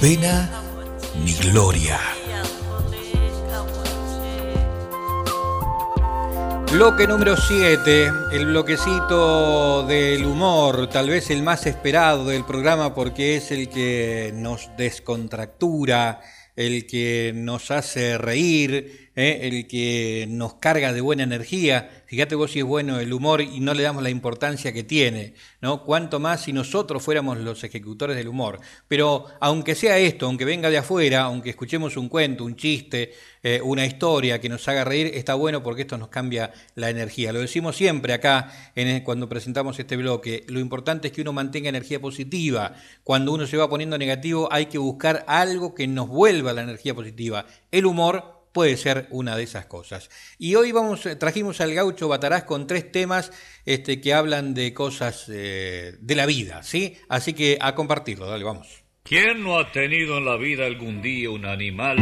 pena ni gloria. Bloque número 7, el bloquecito del humor, tal vez el más esperado del programa porque es el que nos descontractura, el que nos hace reír, el que nos carga de buena energía. Fíjate vos si es bueno el humor y no le damos la importancia que tiene, ¿no? Cuánto más si nosotros fuéramos los ejecutores del humor. Pero aunque sea esto, aunque venga de afuera, aunque escuchemos un cuento, un chiste, una historia que nos haga reír, está bueno porque esto nos cambia la energía. Lo decimos siempre acá cuando presentamos este bloque. Lo importante es que uno mantenga energía positiva. Cuando uno se va poniendo negativo hay que buscar algo que nos vuelva la energía positiva. El humor puede ser una de esas cosas. Y hoy trajimos al Gaucho Batarás con 3 temas que hablan de cosas de la vida, ¿sí? Así que a compartirlo, dale, vamos. ¿Quién no ha tenido en la vida algún día un animal?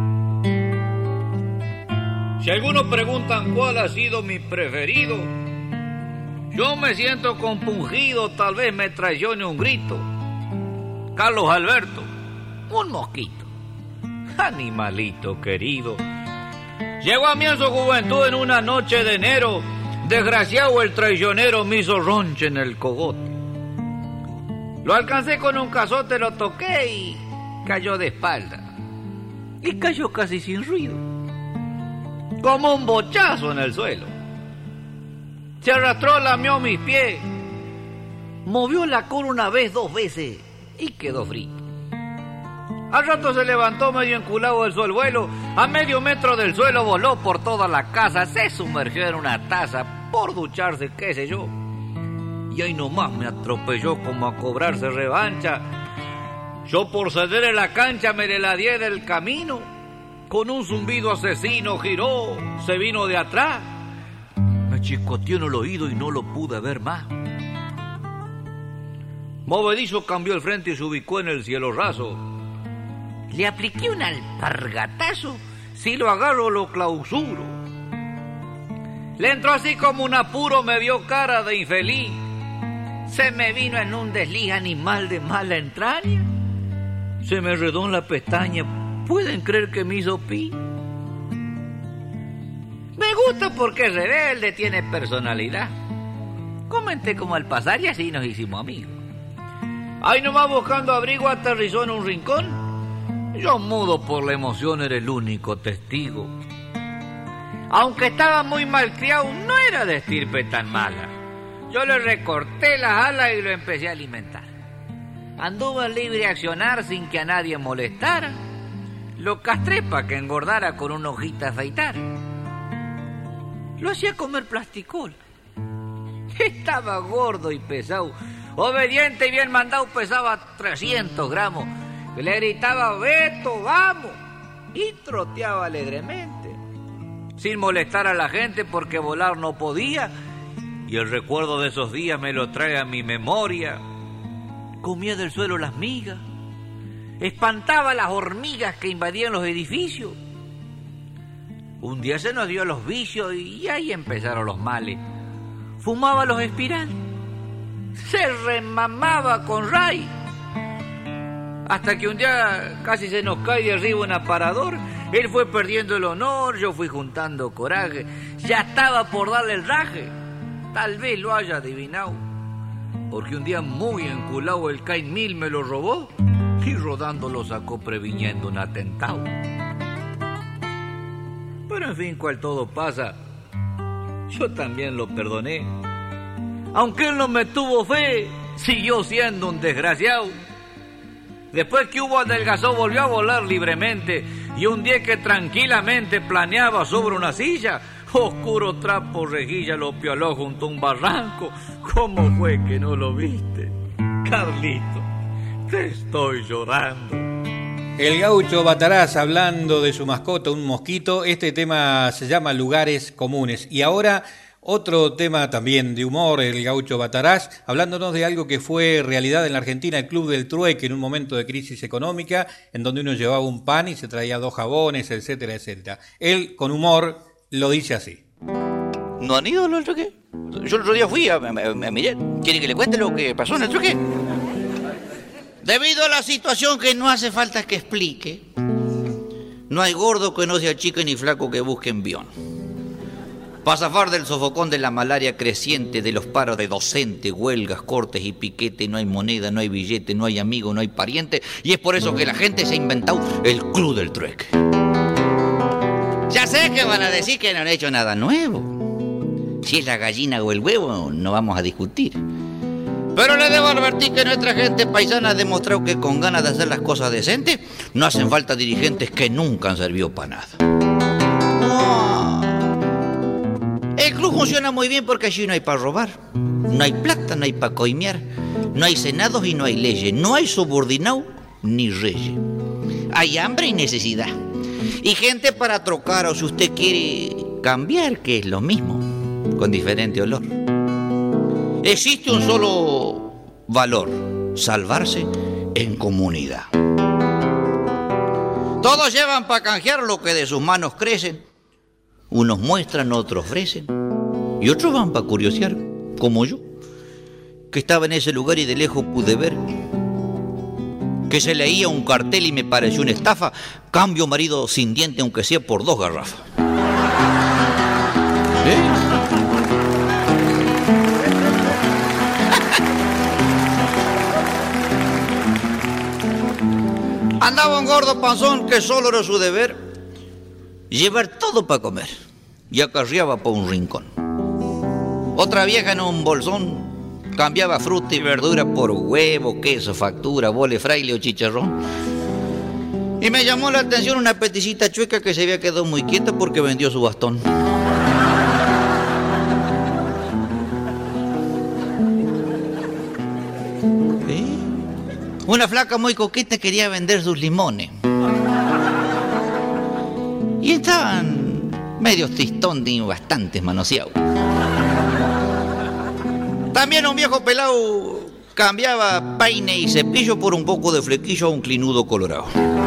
Si algunos preguntan cuál ha sido mi preferido, yo me siento compungido, tal vez me traicione un grito. Carlos Alberto, un mosquito. Animalito querido, llegó a mí en su juventud en una noche de enero. Desgraciado el traicionero me hizo ronche en el cogote. Lo alcancé con un cazote, lo toqué y cayó de espalda. Y cayó casi sin ruido, como un bochazo en el suelo. Se arrastró, lamió mis pies, movió la cola una vez, 2 veces y quedó frito. Al rato se levantó medio enculado del suelo, a medio metro del suelo voló por toda la casa, se sumergió en una taza por ducharse, qué sé yo. Y ahí nomás me atropelló como a cobrarse revancha. Yo por cederle la cancha me le ladeé del camino. Con un zumbido asesino giró, se vino de atrás. Me chicoteó en el oído y no lo pude ver más. Movedizo cambió el frente y se ubicó en el cielo raso. Le apliqué un alpargatazo, si lo agarro lo clausuro. Le entró así como un apuro, me vio cara de infeliz. Se me vino en un desliz, animal de mala entraña. Se me enredó en la pestaña, ¿pueden creer que me hizo pi? Me gusta porque es rebelde, tiene personalidad. Comenté como al pasar y así nos hicimos amigos. Ahí nomás buscando abrigo aterrizó en un rincón. Yo, mudo por la emoción, era el único testigo. Aunque estaba muy malcriado, no era de estirpe tan mala. Yo le recorté las alas y lo empecé a alimentar. Anduve libre a accionar sin que a nadie molestara. Lo castré para que engordara con una hojita a afeitar. Lo hacía comer plasticol. Estaba gordo y pesado. Obediente y bien mandado, pesaba 300 gramos. Le gritaba, Beto, vamos, y troteaba alegremente, sin molestar a la gente porque volar no podía, y el recuerdo de esos días me lo trae a mi memoria. Comía del suelo las migas, espantaba las hormigas que invadían los edificios. Un día se nos dio los vicios y ahí empezaron los males. Fumaba los espirales, se remamaba con ray. Hasta que un día casi se nos cae de arriba un aparador. Él fue perdiendo el honor, yo fui juntando coraje. Ya estaba por darle el raje. Tal vez lo haya adivinado, porque un día muy enculado el Cain 1000 me lo robó y rodando lo sacó previniendo un atentado. Pero en fin, cual todo pasa, yo también lo perdoné. Aunque él no me tuvo fe, siguió siendo un desgraciado. Después que hubo adelgazó, volvió a volar libremente. Y un día que tranquilamente planeaba sobre una silla, oscuro trapo rejilla lo pioló junto a un barranco. ¿Cómo fue que no lo viste? Carlito, te estoy llorando. El Gaucho Batarás hablando de su mascota, un mosquito. Este tema se llama Lugares Comunes. Y ahora otro tema también de humor, el Gaucho Batarás, hablándonos de algo que fue realidad en la Argentina, el Club del Trueque, en un momento de crisis económica, en donde uno llevaba un pan y se traía 2 jabones, etcétera, etcétera. Él, con humor, lo dice así. ¿No han ido al trueque? Yo el otro día fui a mirar. ¿Quiere que le cuente lo que pasó en el trueque? Debido a la situación que no hace falta que explique, no hay gordo que no se achique ni flaco que busque envión. Para zafar del sofocón de la malaria creciente, de los paros de docentes, huelgas, cortes y piquete, no hay moneda, no hay billete, no hay amigo, no hay pariente, y es por eso que la gente se ha inventado el Club del Trueque. Ya sé que van a decir que no han hecho nada nuevo. Si es la gallina o el huevo, no vamos a discutir. Pero le debo advertir que nuestra gente paisana ha demostrado que con ganas de hacer las cosas decentes, no hacen falta dirigentes que nunca han servido para nada. El club funciona muy bien porque allí no hay para robar, no hay plata, no hay para coimear, no hay senados y no hay leyes, no hay subordinado ni reyes. Hay hambre y necesidad. Y gente para trocar o si usted quiere cambiar, que es lo mismo, con diferente olor. Existe un solo valor, salvarse en comunidad. Todos llevan para canjear lo que de sus manos crecen. Unos muestran, otros ofrecen. Y otros van para curiosear, como yo, que estaba en ese lugar y de lejos pude ver que se leía un cartel y me pareció una estafa. Cambio marido sin diente aunque sea por 2 garrafas. Andaba un gordo panzón que solo era su deber llevar todo para comer y acarreaba por un rincón. Otra vieja en un bolsón cambiaba fruta y verdura por huevo, queso, factura, bole, fraile o chicharrón. Y me llamó la atención una peticita chueca que se había quedado muy quieta porque vendió su bastón. Una flaca muy coqueta quería vender sus limones. Y estaban medios tristón y bastante manoseados. También un viejo pelado cambiaba peine y cepillo por un poco de flequillo a un clinudo colorado.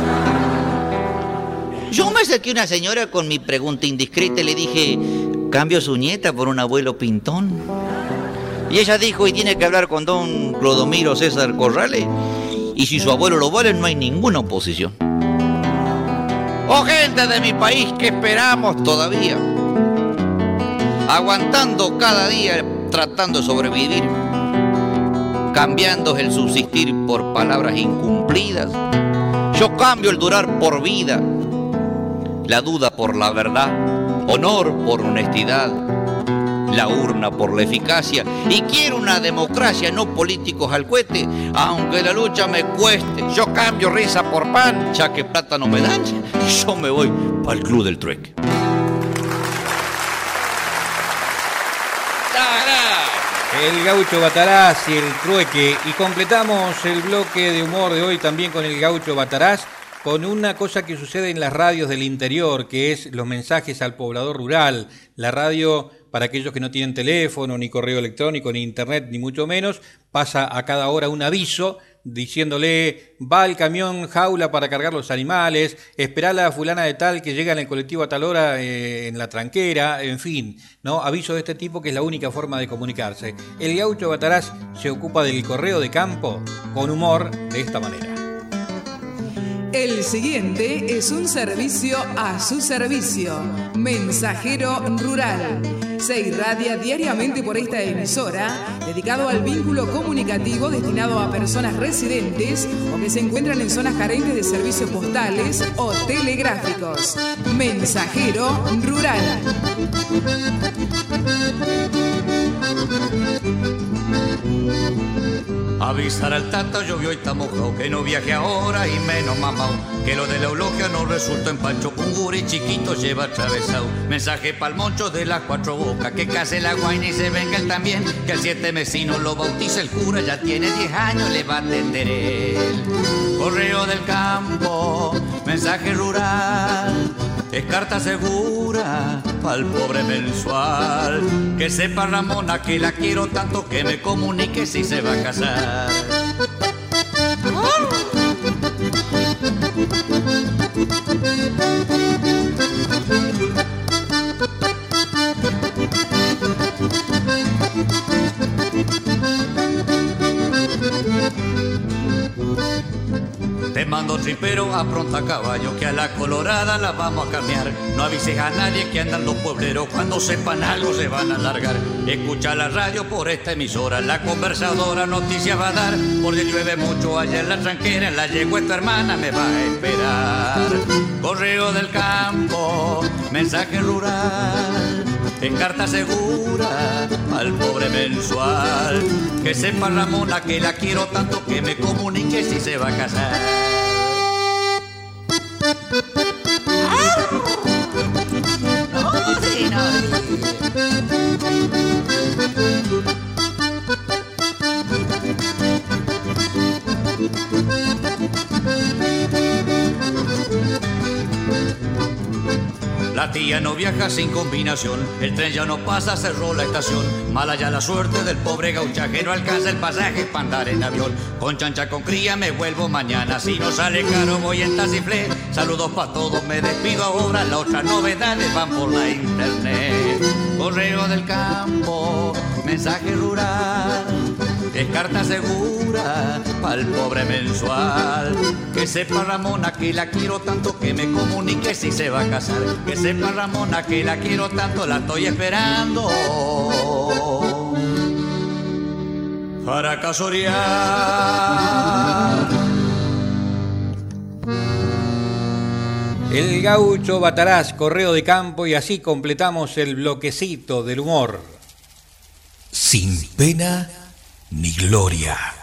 Yo me acerqué a una señora con mi pregunta indiscreta y le dije, ¿cambio su nieta por un abuelo pintón? Y ella dijo, y tiene que hablar con don Clodomiro César Corrales, y si su abuelo lo vale, no hay ninguna oposición. Oh, gente de mi país, ¿qué esperamos todavía? Aguantando cada día, tratando de sobrevivir, cambiando el subsistir por palabras incumplidas. Yo cambio el durar por vida, la duda por la verdad, honor por honestidad, la urna por la eficacia, y quiero una democracia, no políticos al cohete, aunque la lucha me cueste. Yo cambio risa por pan, ya que plata no me dan, yo me voy para el Club del Trueque. El Gaucho Bataraz y el Trueque. Y completamos el bloque de humor de hoy también con el Gaucho Bataraz, con una cosa que sucede en las radios del interior, que es los mensajes al poblador rural. La radio, para aquellos que no tienen teléfono, ni correo electrónico, ni internet, ni mucho menos, pasa a cada hora un aviso diciéndole, va el camión jaula para cargar los animales, esperá a la fulana de tal que llega en el colectivo a tal hora en la tranquera, en fin, ¿no? Aviso de este tipo que es la única forma de comunicarse. El Gaucho Bataraz se ocupa del correo de campo con humor de esta manera. El siguiente es un servicio a su servicio. Mensajero Rural. Se irradia diariamente por esta emisora, dedicado al vínculo comunicativo destinado a personas residentes o que se encuentran en zonas carentes de servicios postales o telegráficos. Mensajero Rural. Avisar al Tata, llovió y está mojado, que no viaje ahora y menos mamao, que lo de la eulogia no resultó en Pancho Pungura y chiquito lleva atravesado. Mensaje pa'l moncho de las 4 bocas, que case la guaina y se venga él también, que al 7 vecino lo bautiza el cura, ya tiene 10 años, le va a atender él. Correo del campo, mensaje rural, es carta segura pa'l pobre mensual. Que sepa Ramona que la quiero tanto, que me comunique si se va a casar. cuando tripero apronta caballo, que a la colorada la vamos a cambiar. No avises a nadie que andan los puebleros, cuando sepan algo se van a largar. Escucha la radio por esta emisora, la conversadora noticia va a dar. Porque llueve mucho allá en la tranquera, en la yegua tu hermana me va a esperar. Correo del campo, mensaje rural, en carta segura al pobre mensual. Que sepa Ramona que la quiero tanto, que me comunique si se va a casar. La tía no viaja sin combinación, el tren ya no pasa, cerró la estación. Mala ya la suerte del pobre gaucha que no alcanza el pasaje para andar en avión. Con chancha con cría me vuelvo mañana, si no sale caro voy en taciflé. Saludos para todos, me despido ahora, las otras novedades van por la internet. Correo del campo, mensaje rural, es carta segura para el pobre mensual. Que sepa Ramona que la quiero tanto, que me comunique si se va a casar. Que sepa Ramona que la quiero tanto, la estoy esperando para casorear. El gaucho Bataraz, correo de campo, y así completamos el bloquecito del humor. Sin pena ni gloria.